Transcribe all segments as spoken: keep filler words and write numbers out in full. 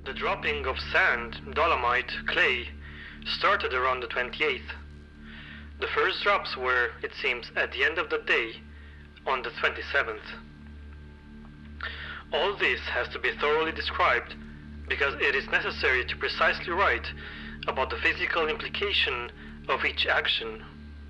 The dropping of sand, dolomite, clay started around the twenty-eighth. The first drops were, it seems, at the end of the day, on the twenty-seventh. All this has to be thoroughly described because it is necessary to precisely write about the physical implication of each action.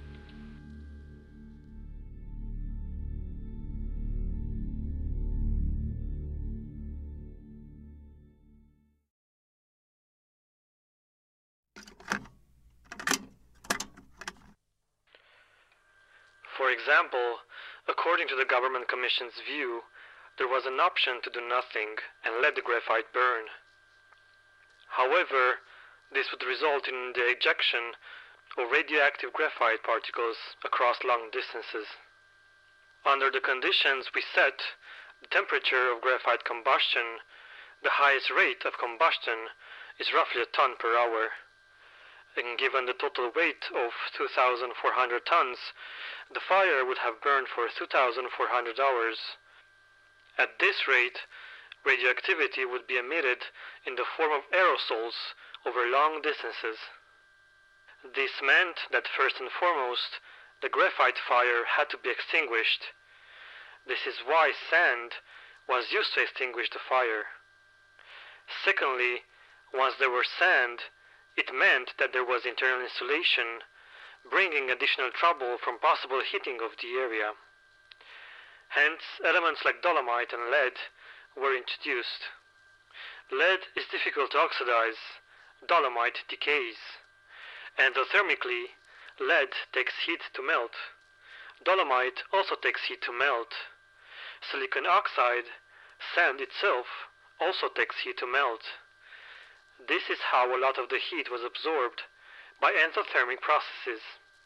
For example, according to the Government Commission's view, there was an option to do nothing and let the graphite burn. However, this would result in the ejection of radioactive graphite particles across long distances. Under the conditions we set, the temperature of graphite combustion, the highest rate of combustion, is roughly a ton per hour. And given the total weight of two thousand four hundred tons, the fire would have burned for two thousand four hundred hours. At this rate, radioactivity would be emitted in the form of aerosols over long distances. This meant that first and foremost, the graphite fire had to be extinguished. This is why sand was used to extinguish the fire. Secondly, once there were sand, it meant that there was internal insulation, bringing additional trouble from possible heating of the area. Hence, elements like dolomite and lead were introduced. Lead is difficult to oxidize, dolomite decays. Endothermically, lead takes heat to melt. Dolomite also takes heat to melt. Silicon oxide, sand itself, also takes heat to melt. This is how a lot of the heat was absorbed by endothermic processes.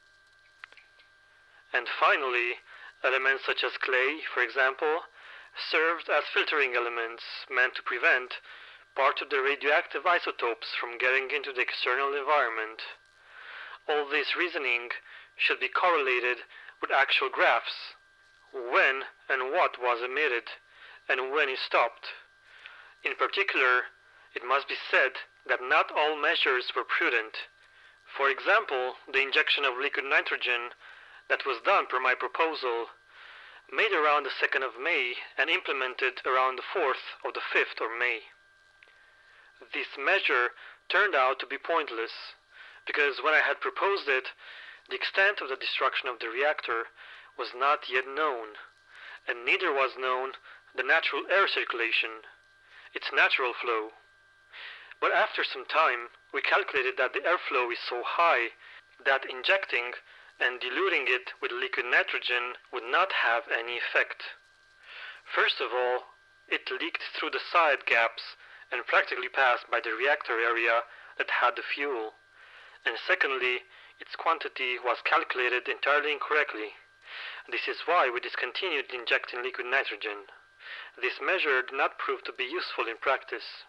And finally, elements such as clay, for example, served as filtering elements meant to prevent part of the radioactive isotopes from getting into the external environment. All this reasoning should be correlated with actual graphs, when and what was emitted, and when it stopped. In particular, it must be said that not all measures were prudent. For example, the injection of liquid nitrogen that was done per my proposal, made around the second of May and implemented around the fourth or the fifth of May. This measure turned out to be pointless, because when I had proposed it, the extent of the destruction of the reactor was not yet known, and neither was known the natural air circulation, its natural flow. But after some time, we calculated that the airflow is so high that injecting and diluting it with liquid nitrogen would not have any effect. First of all, it leaked through the side gaps and practically passed by the reactor area that had the fuel. And secondly, its quantity was calculated entirely incorrectly. This is why we discontinued injecting liquid nitrogen. This measure did not prove to be useful in practice.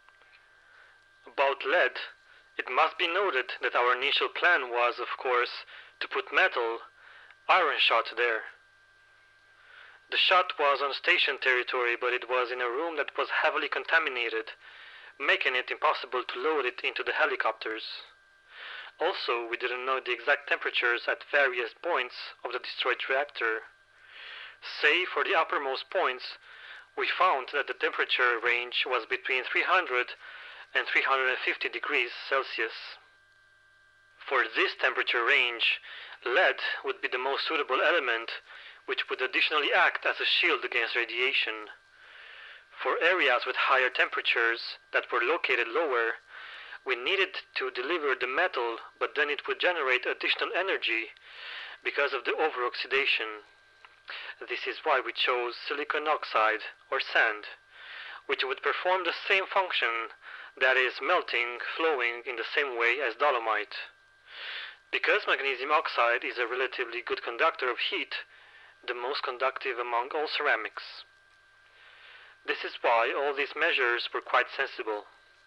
About lead, it must be noted that our initial plan was, of course, to put metal, iron shot there. The shot was on station territory, but it was in a room that was heavily contaminated, making it impossible to load it into the helicopters. Also, we didn't know the exact temperatures at various points of the destroyed reactor. Say, for the uppermost points, we found that the temperature range was between three hundred and three hundred fifty degrees Celsius. For this temperature range, lead would be the most suitable element, which would additionally act as a shield against radiation. For areas with higher temperatures that were located lower, we needed to deliver the metal, but then it would generate additional energy because of the overoxidation. This is why we chose silicon oxide, or sand, which would perform the same function, that is, melting, flowing in the same way as dolomite. Because magnesium oxide is a relatively good conductor of heat, the most conductive among all ceramics. This is why all these measures were quite sensible.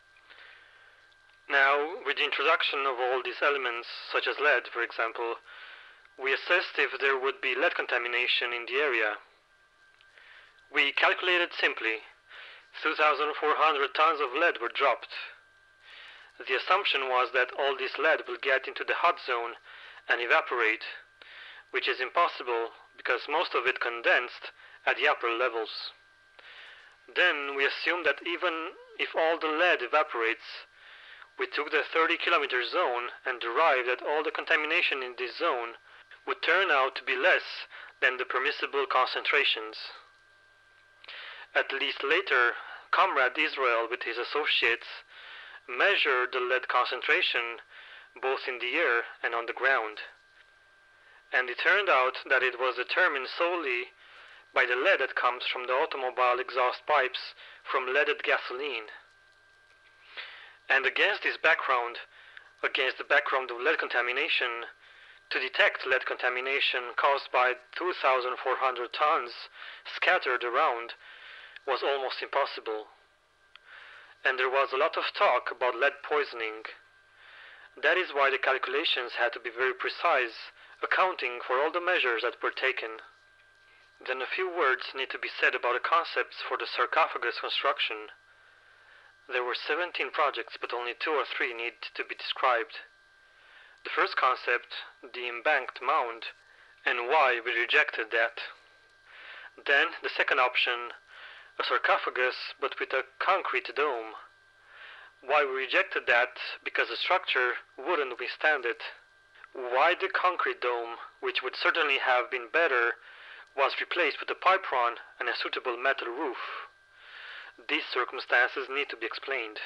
Now, with the introduction of all these elements, such as lead, for example, we assessed if there would be lead contamination in the area. We calculated simply. two thousand four hundred tons of lead were dropped. The assumption was that all this lead will get into the hot zone and evaporate, which is impossible because most of it condensed at the upper levels. Then we assumed that even if all the lead evaporates, we took the thirty kilometer zone and derived that all the contamination in this zone would turn out to be less than the permissible concentrations. At least later, Comrade Israel with his associates measured the lead concentration both in the air and on the ground. And it turned out that it was determined solely by the lead that comes from the automobile exhaust pipes from leaded gasoline. And against this background, against the background of lead contamination, to detect lead contamination caused by two thousand four hundred tons scattered around was almost impossible. And there was a lot of talk about lead poisoning. That is why the calculations had to be very precise, accounting for all the measures that were taken. Then a few words need to be said about the concepts for the sarcophagus construction. There were seventeen projects, but only two or three need to be described. The first concept, the embanked mound, and why we rejected that. Then the second option, a sarcophagus but with a concrete dome. Why we rejected that? Because the structure wouldn't withstand it. Why the concrete dome, which would certainly have been better, was replaced with a pipe run and a suitable metal roof. These circumstances need to be explained.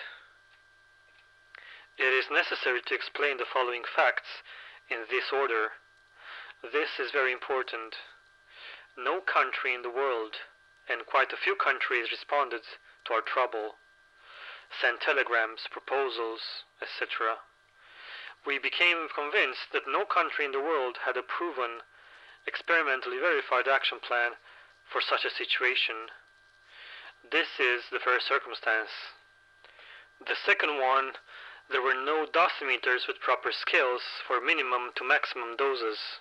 It is necessary to explain the following facts in this order. This is very important. No country in the world, and quite a few countries, responded to our trouble, sent telegrams, proposals, et cetera. We became convinced that no country in the world had a proven, experimentally verified action plan for such a situation. This is the first circumstance. The second one, there were no dosimeters with proper scales for minimum to maximum doses.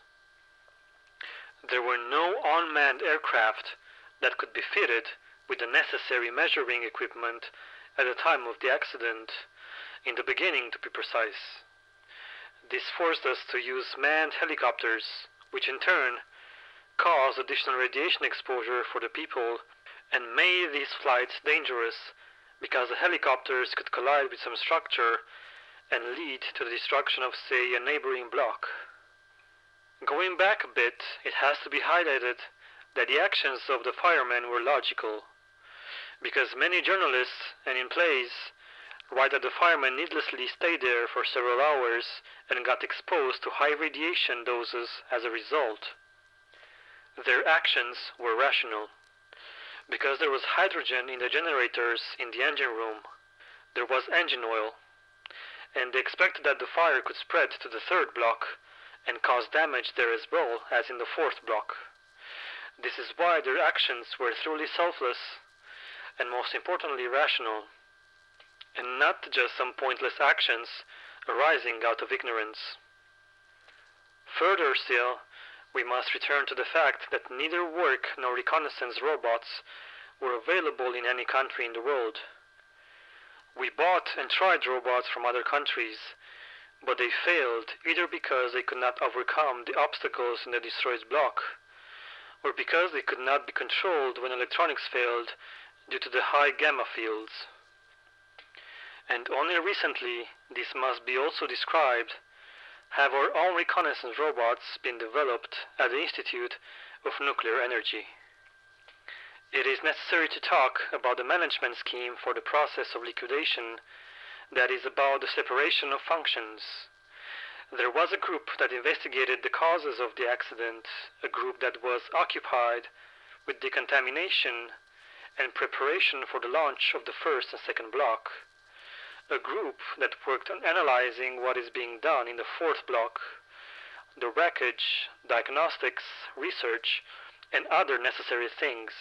There were no unmanned aircraft that could be fitted with the necessary measuring equipment at the time of the accident, in the beginning to be precise. This forced us to use manned helicopters, which in turn caused additional radiation exposure for the people and made these flights dangerous because the helicopters could collide with some structure and lead to the destruction of, say, a neighboring block. Going back a bit, it has to be highlighted that the actions of the firemen were logical, because many journalists and in plays write that the firemen needlessly stayed there for several hours and got exposed to high radiation doses as a result. Their actions were rational, because there was hydrogen in the generators in the engine room. There was engine oil, and they expected that the fire could spread to the third block and cause damage there as well as in the fourth block. This is why their actions were truly selfless and most importantly rational, and not just some pointless actions arising out of ignorance. Further still, we must return to the fact that neither work nor reconnaissance robots were available in any country in the world. We bought and tried robots from other countries, but they failed either because they could not overcome the obstacles in the destroyed block, or because they could not be controlled when electronics failed due to the high gamma fields. And only recently, this must be also described, have our own reconnaissance robots been developed at the Institute of Nuclear Energy. It is necessary to talk about the management scheme for the process of liquidation, that is about the separation of functions. There was a group that investigated the causes of the accident, a group that was occupied with decontamination and preparation for the launch of the first and second block, a group that worked on analyzing what is being done in the fourth block, the wreckage, diagnostics, research, and other necessary things,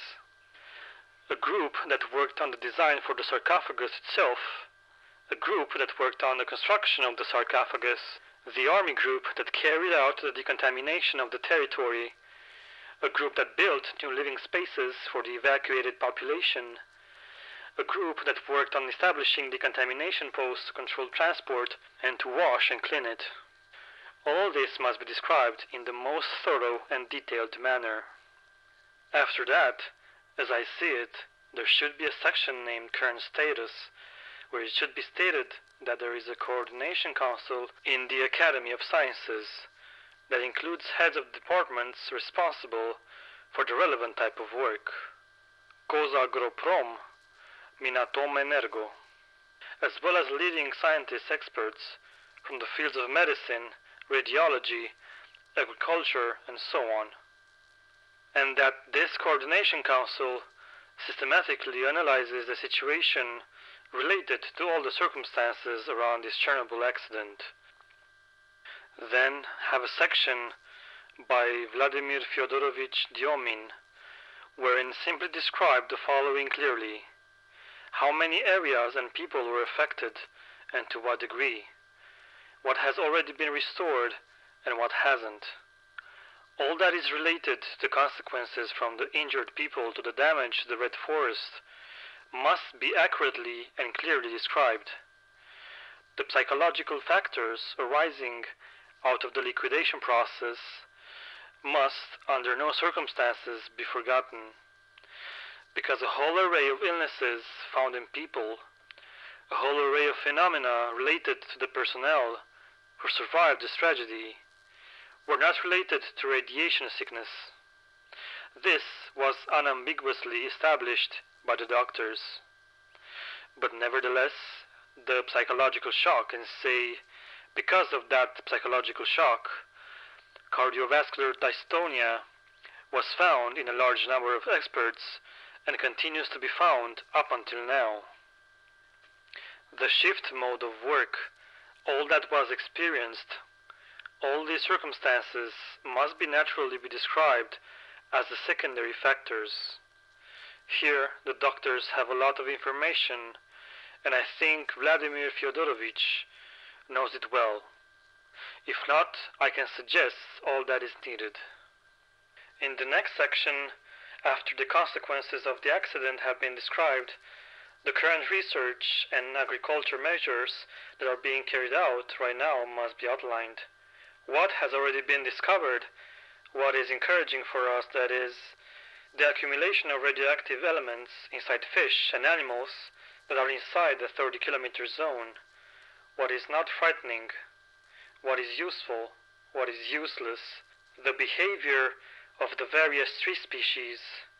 a group that worked on the design for the sarcophagus itself, a group that worked on the construction of the sarcophagus, the army group that carried out the decontamination of the territory, a group that built new living spaces for the evacuated population, a group that worked on establishing decontamination posts to control transport and to wash and clean it. All this must be described in the most thorough and detailed manner. After that, as I see it, there should be a section named Current Status, where it should be stated that there is a coordination council in the Academy of Sciences that includes heads of departments responsible for the relevant type of work. Gozagroprom, Minatomenergo, as well as leading scientists experts from the fields of medicine, radiology, agriculture, and so on. And that this coordination council systematically analyzes the situation related to all the circumstances around this Chernobyl accident. Then have a section by Vladimir Fyodorovich Diomin, wherein simply described the following clearly: how many areas and people were affected and to what degree, what has already been restored and what hasn't. All that is related to consequences from the injured people to the damage to the Red Forest must be accurately and clearly described. The psychological factors arising out of the liquidation process must, under no circumstances, be forgotten, because a whole array of illnesses found in people, a whole array of phenomena related to the personnel who survived this tragedy, were not related to radiation sickness. This was unambiguously established by the doctors. But nevertheless, the psychological shock, and say, because of that psychological shock, cardiovascular dystonia was found in a large number of experts and continues to be found up until now. The shift mode of work, all that was experienced, all these circumstances must be naturally be described as the secondary factors. Here the doctors have a lot of information, and I think Vladimir Fyodorovich knows it well. If not, I can suggest all that is needed. In the next section, after the consequences of the accident have been described, the current research and agriculture measures that are being carried out right now must be outlined. What has already been discovered, what is encouraging for us, that is, the accumulation of radioactive elements inside fish and animals that are inside the thirty kilometer zone, what is not frightening, what is useful, what is useless, the behavior of the various tree species,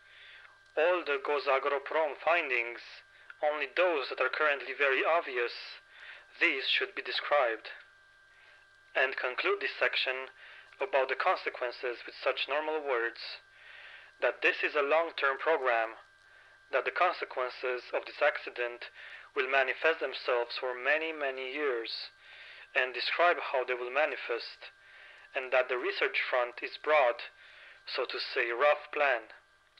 all the Gozagroprom findings, only those that are currently very obvious, these should be described. And conclude this section about the consequences with such normal words, that this is a long-term program, that the consequences of this accident will manifest themselves for many, many years, and describe how they will manifest, and that the research front is broad, so to say, rough plan.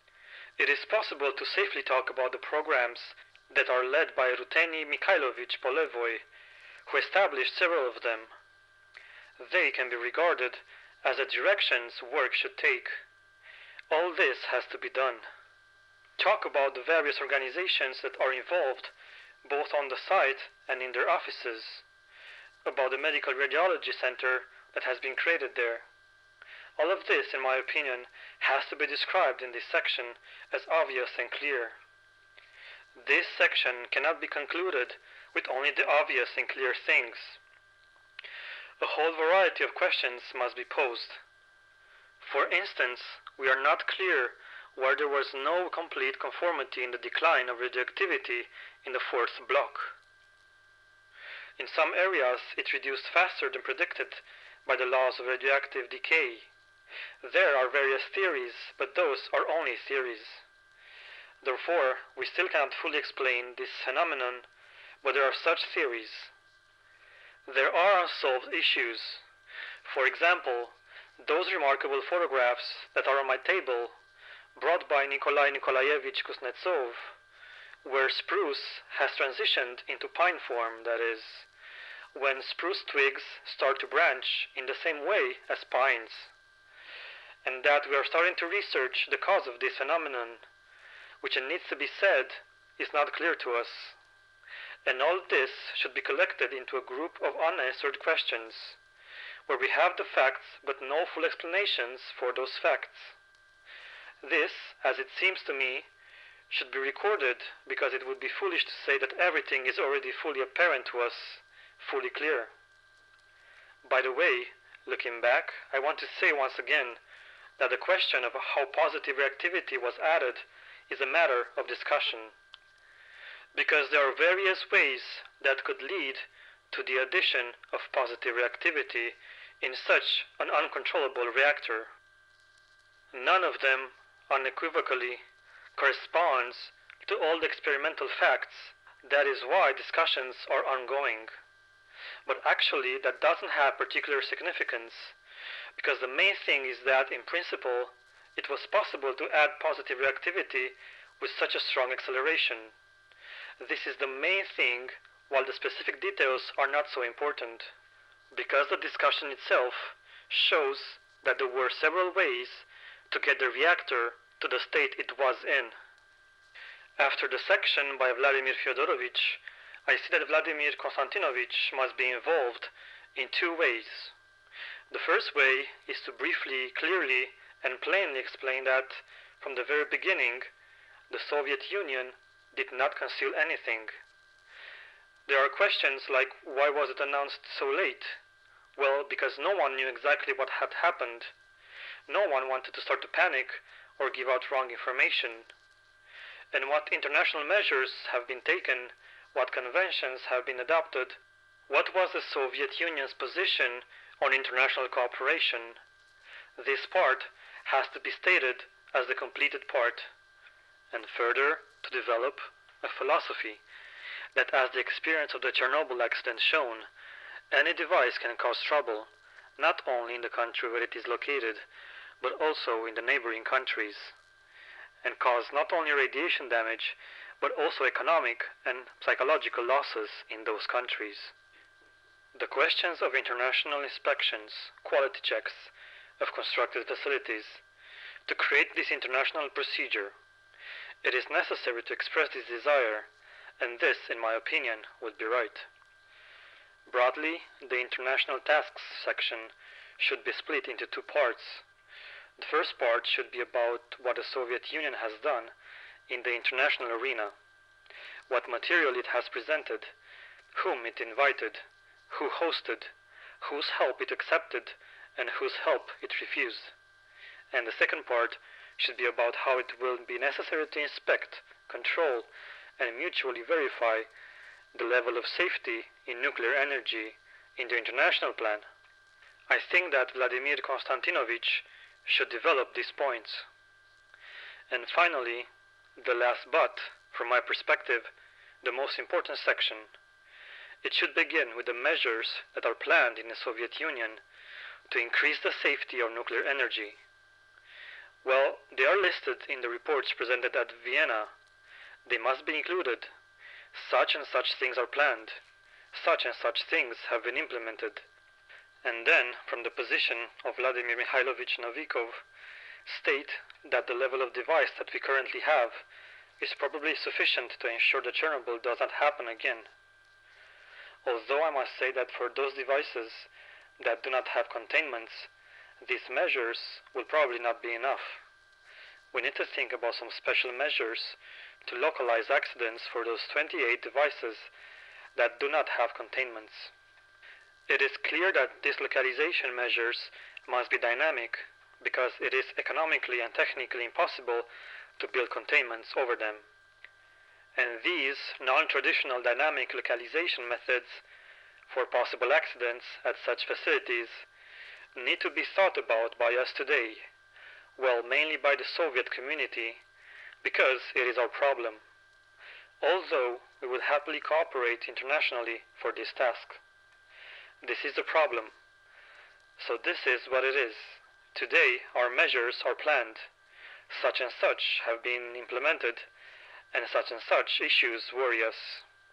It is possible to safely talk about the programs that are led by Ruteni Mikhailovich Polevoy, who established several of them. They can be regarded as the directions work should take. All this has to be done. Talk about the various organizations that are involved, both on the site and in their offices, about the medical radiology center that has been created there. All of this, in my opinion, has to be described in this section as obvious and clear. This section cannot be concluded with only the obvious and clear things. A whole variety of questions must be posed. For instance, we are not clear why there was no complete conformity in the decline of radioactivity in the fourth block. In some areas, it reduced faster than predicted by the laws of radioactive decay. There are various theories, but those are only theories. Therefore, we still cannot fully explain this phenomenon, but there are such theories. There are unsolved issues. For example, those remarkable photographs that are on my table, brought by Nikolai Nikolaevich Kuznetsov, where spruce has transitioned into pine form, that is, when spruce twigs start to branch in the same way as pines, and that we are starting to research the cause of this phenomenon, which, it needs to be said, is not clear to us. And all this should be collected into a group of unanswered questions, where we have the facts but no full explanations for those facts. This, as it seems to me, should be recorded because it would be foolish to say that everything is already fully apparent to us, fully clear. By the way, looking back, I want to say once again that the question of how positive reactivity was added is a matter of discussion, because there are various ways that could lead to the addition of positive reactivity in such an uncontrollable reactor. None of them unequivocally corresponds to all the experimental facts. That is why discussions are ongoing. But actually that doesn't have particular significance, because the main thing is that in principle it was possible to add positive reactivity with such a strong acceleration. This is the main thing, while the specific details are not so important, because the discussion itself shows that there were several ways to get the reactor to the state it was in. After the section by Vladimir Fyodorovich, I see that Vladimir Konstantinovich must be involved in two ways. The first way is to briefly, clearly, and plainly explain that, from the very beginning, the Soviet Union did not conceal anything. There are questions like, why was it announced so late? Well, because no one knew exactly what had happened. No one wanted to start to panic or give out wrong information. And what international measures have been taken, what conventions have been adopted, what was the Soviet Union's position on international cooperation? This part has to be stated as the completed part, and further to develop a philosophy that, as the experience of the Chernobyl accident shown, any device can cause trouble, not only in the country where it is located, but also in the neighboring countries, and cause not only radiation damage, but also economic and psychological losses in those countries. The questions of international inspections, quality checks of constructed facilities. To create this international procedure, it is necessary to express this desire, and this, in my opinion, would be right. Broadly, the international tasks section should be split into two parts. The first part should be about what the Soviet Union has done in the international arena, what material it has presented, whom it invited, who hosted, whose help it accepted, and whose help it refused. And the second part should be about how it will be necessary to inspect, control, and mutually verify the level of safety in nuclear energy in the international plan. I think that Vladimir Konstantinovich should develop these points. And finally, the last but, from my perspective, the most important section. It should begin with the measures that are planned in the Soviet Union to increase the safety of nuclear energy. Well, they are listed in the reports presented at Vienna. They must be included. Such and such things are planned. Such and such things have been implemented. And then, from the position of Vladimir Mikhailovich Novikov, state that the level of device that we currently have is probably sufficient to ensure that Chernobyl does not happen again. Although I must say that for those devices that do not have containments, these measures will probably not be enough. We need to think about some special measures to localize accidents for those twenty-eight devices that do not have containments. It is clear that these localization measures must be dynamic, because it is economically and technically impossible to build containments over them. And these non-traditional dynamic localization methods for possible accidents at such facilities need to be thought about by us today, well, mainly by the Soviet community, because it is our problem, although we would happily cooperate internationally for this task. This is the problem. So this is what it is. Today our measures are planned. Such and such have been implemented, and such and such issues worry us.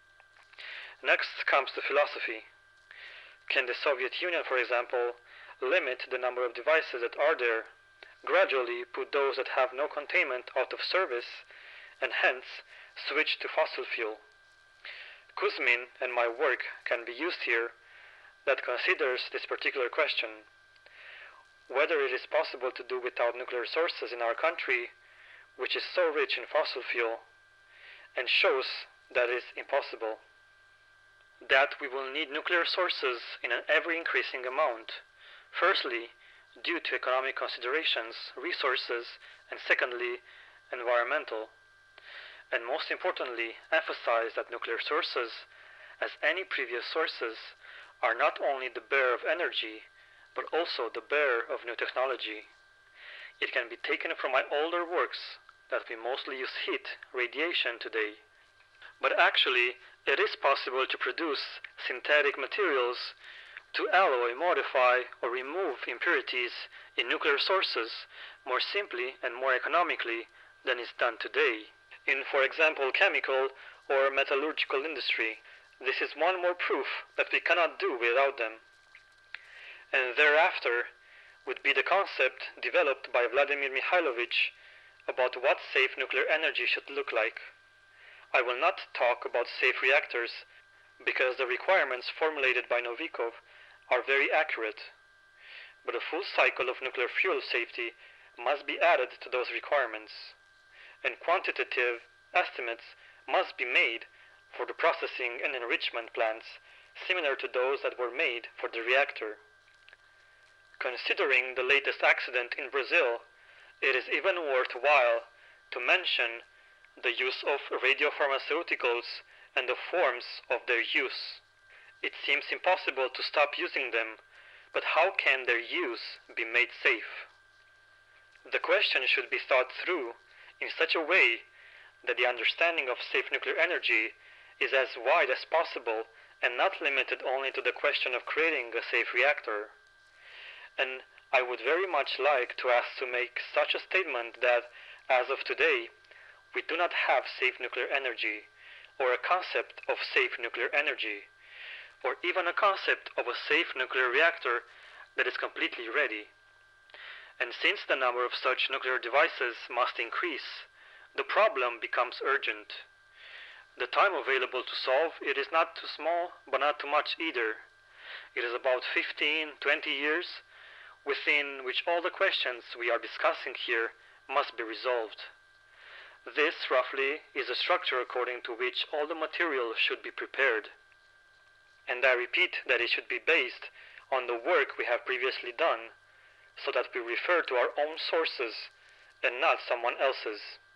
Next comes the philosophy. Can the Soviet Union, for example, limit the number of devices that are there, gradually put those that have no containment out of service, and hence switch to fossil fuel. Kuzmin and my work can be used here that considers this particular question, whether it is possible to do without nuclear sources in our country, which is so rich in fossil fuel, and shows that it is impossible. That we will need nuclear sources in an ever-increasing amount, firstly, due to economic considerations, resources, and secondly, environmental. And most importantly, emphasize that nuclear sources, as any previous sources, are not only the bearer of energy, but also the bearer of new technology. It can be taken from my older works that we mostly use heat, radiation today. But actually, it is possible to produce synthetic materials to alloy, modify, or remove impurities in nuclear sources more simply and more economically than is done today. In, for example, chemical or metallurgical industry, this is one more proof that we cannot do without them. And thereafter would be the concept developed by Vladimir Mikhailovich about what safe nuclear energy should look like. I will not talk about safe reactors because the requirements formulated by Novikov are very accurate, but a full cycle of nuclear fuel safety must be added to those requirements, and quantitative estimates must be made for the processing and enrichment plants similar to those that were made for the reactor. Considering the latest accident in Brazil, it is even worthwhile to mention the use of radiopharmaceuticals and the forms of their use. It seems impossible to stop using them, but how can their use be made safe? The question should be thought through in such a way that the understanding of safe nuclear energy is as wide as possible and not limited only to the question of creating a safe reactor. And I would very much like to ask to make such a statement that, as of today, we do not have safe nuclear energy, or a concept of safe nuclear energy, or even a concept of a safe nuclear reactor that is completely ready. And since the number of such nuclear devices must increase, the problem becomes urgent. The time available to solve it is not too small, but not too much either. It is about fifteen, twenty years, within which all the questions we are discussing here must be resolved. This, roughly, is a structure according to which all the material should be prepared. And I repeat that it should be based on the work we have previously done, so that we refer to our own sources and not someone else's.